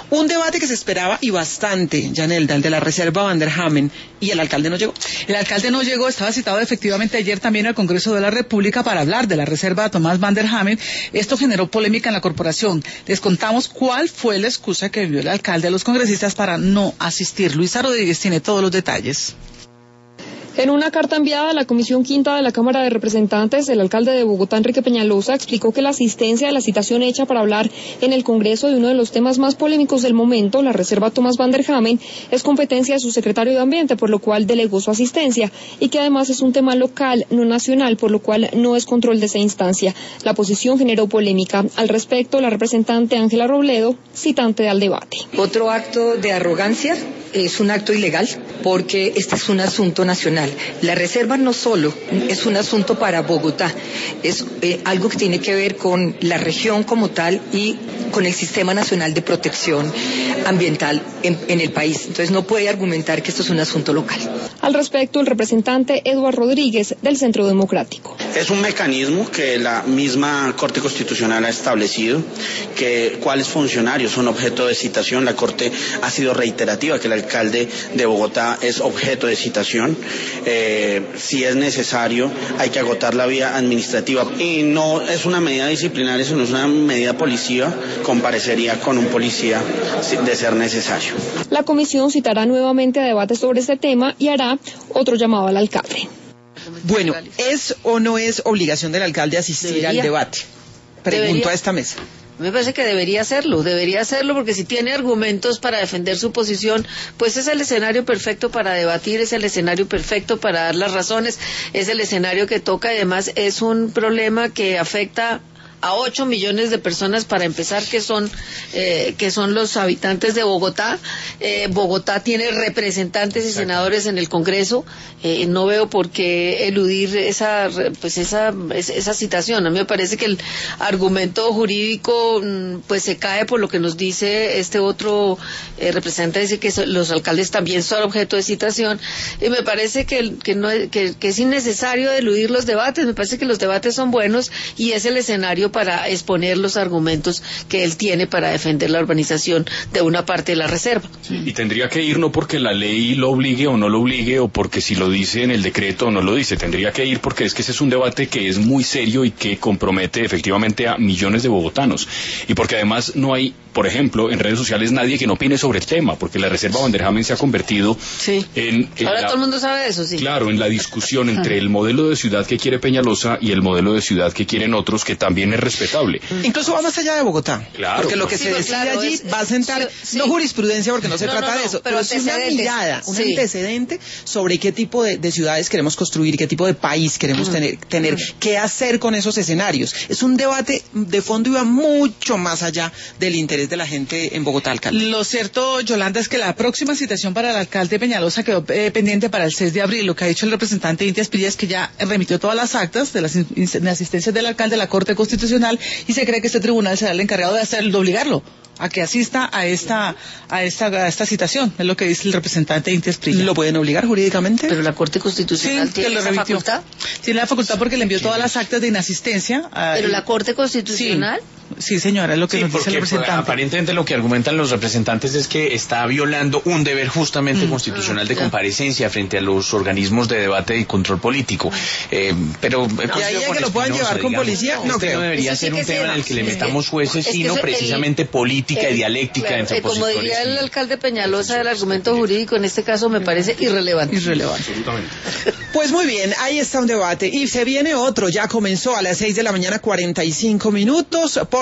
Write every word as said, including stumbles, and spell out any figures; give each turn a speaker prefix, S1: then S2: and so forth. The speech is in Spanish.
S1: Un debate que se esperaba y bastante, Yanelda, el de la reserva Van der Hamen, y el alcalde no llegó.
S2: El alcalde no llegó, estaba citado efectivamente ayer también al Congreso de la República para hablar de la reserva Tomás Van der Hamen. Esto generó polémica en la corporación. Les contamos cuál fue la excusa que dio el alcalde a los congresistas para no asistir. Luisa Rodríguez tiene todos los detalles.
S3: En una carta enviada a la Comisión Quinta de la Cámara de Representantes, el alcalde de Bogotá, Enrique Peñalosa, explicó que la asistencia de la citación hecha para hablar en el Congreso de uno de los temas más polémicos del momento, la reserva Tomás Van der Hamen, es competencia de su secretario de Ambiente, por lo cual delegó su asistencia, y que además es un tema local, no nacional, por lo cual no es control de esa instancia. La posición generó polémica. Al respecto, la representante Ángela Robledo, citante al debate.
S4: Otro acto de arrogancia es un acto ilegal, porque este es un asunto nacional. La reserva no solo es un asunto para Bogotá, es eh, algo que tiene que ver con la región como tal y con el Sistema Nacional de Protección Ambiental en, en el país. Entonces no puede argumentar que esto es un asunto local.
S3: Al respecto, el representante Eduardo Rodríguez, del Centro Democrático.
S5: Es un mecanismo que la misma Corte Constitucional ha establecido, que cuáles funcionarios son objeto de citación. La Corte ha sido reiterativa que el alcalde de Bogotá es objeto de citación. Eh, si es necesario, hay que agotar la vía administrativa. Y no es una medida disciplinaria, sino es una medida policiva. Comparecería con un policía de ser necesario.
S3: La comisión citará nuevamente a debate sobre este tema y hará otro llamado al alcalde.
S1: Bueno, ¿es o no es obligación del alcalde asistir
S6: Debería.
S1: al debate? Pregunto
S6: Debería.
S1: a esta mesa.
S6: Me parece que debería hacerlo, debería hacerlo porque si tiene argumentos para defender su posición, pues es el escenario perfecto para debatir, es el escenario perfecto para dar las razones, es el escenario que toca y además es un problema que afecta a ocho millones de personas para empezar, que son eh, que son los habitantes de Bogotá. Eh, Bogotá tiene representantes y senadores en el Congreso. Eh, no veo por qué eludir esa pues esa esa citación. A mí me parece que el argumento jurídico pues se cae por lo que nos dice este otro eh, representante, dice que so, los alcaldes también son objeto de citación. Y me parece que que no que, que es innecesario eludir los debates. Me parece que los debates son buenos y es el escenario para exponer los argumentos que él tiene para defender la urbanización de una parte de la reserva.
S7: Sí, y tendría que ir no porque la ley lo obligue o no lo obligue, o porque si lo dice en el decreto o no lo dice, tendría que ir porque es que ese es un debate que es muy serio y que compromete efectivamente a millones de bogotanos, y porque además no hay, por ejemplo, en redes sociales nadie que no opine sobre el tema, porque la reserva Van der Hamen se ha convertido
S6: sí.
S7: en, en
S6: ahora
S7: la,
S6: todo el mundo sabe de eso, sí.
S7: Claro, en la discusión entre el modelo de ciudad que quiere Peñalosa y el modelo de ciudad que quieren otros, que también es respetable.
S1: Incluso va más allá de Bogotá.
S7: Claro,
S1: porque lo que
S6: sí,
S1: se
S6: pero
S1: decide
S6: claro,
S1: allí
S6: es,
S1: va a sentar,
S6: sí,
S1: no
S6: sí.
S1: jurisprudencia, porque no se
S6: no,
S1: trata
S6: no, no,
S1: de eso,
S6: pero,
S1: pero sí una mirada, un
S6: sí.
S1: antecedente sobre qué tipo de, de ciudades queremos construir, qué tipo de país queremos mm. tener, tener mm. qué hacer con esos escenarios. Es un debate de fondo y va mucho más allá del interés de la gente en Bogotá, alcalde.
S2: Lo cierto, Yolanda, es que la próxima citación para el alcalde Peñalosa quedó eh, pendiente para el seis de abril. Lo que ha dicho el representante Inti Asprilla es que ya remitió todas las actas de las de asistencia del alcalde a la Corte Constitucional y se cree que este tribunal será el encargado de hacerlo, de obligarlo a que asista a esta a esta a esta citación, es lo que dice el representante Inti Asprilla.
S1: ¿Lo pueden obligar jurídicamente?
S6: Pero la Corte Constitucional
S2: sí,
S6: tiene esa facultad.
S2: Tiene la facultad porque le envió sí. todas las actas de inasistencia. A,
S6: Pero la Corte Constitucional.
S2: Sí, sí señora, es lo que
S8: sí,
S2: nos dice el representante.
S8: Aparentemente lo que argumentan los representantes es que está violando un deber justamente mm. constitucional de comparecencia frente a los organismos de debate y control político. Eh, pero
S1: no, y ahí es que lo puedan llevar con policía.
S8: No, este no debería ser un tema en el que le metamos jueces, sino precisamente política y dialéctica entre opositores.
S6: Como diría el alcalde Peñalosa, el argumento jurídico en este caso me parece irrelevante.
S1: Irrelevante. Absolutamente. Pues muy bien, ahí está un debate. Y se viene otro, ya comenzó a las seis de la mañana, cuarenta y cinco minutos. Por